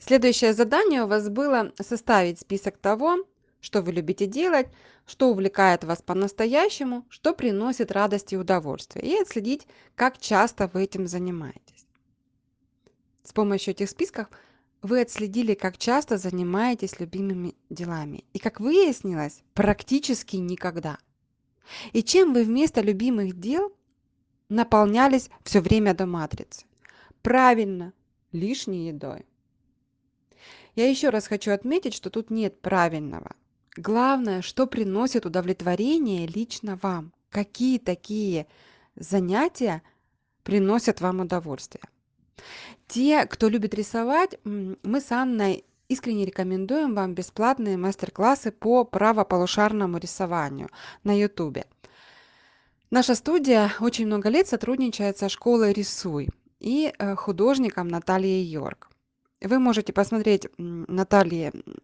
Следующее задание у вас было составить список того, что вы любите делать, что увлекает вас по-настоящему, что приносит радость и удовольствие, и отследить, как часто вы этим занимаетесь. С помощью этих списков вы отследили, как часто занимаетесь любимыми делами. И как выяснилось, практически никогда. И чем вы вместо любимых дел наполнялись все время до матрицы? Правильно, лишней едой. Я еще раз хочу отметить, что тут нет правильного. Главное, что приносит удовлетворение лично вам. Какие такие занятия приносят вам удовольствие. Те, кто любит рисовать, мы с Анной искренне рекомендуем вам бесплатные мастер-классы по правополушарному рисованию на YouTube. Наша студия очень много лет сотрудничает со школой «Рисуй» и художником Натальей Йорк. Вы можете посмотреть Наталье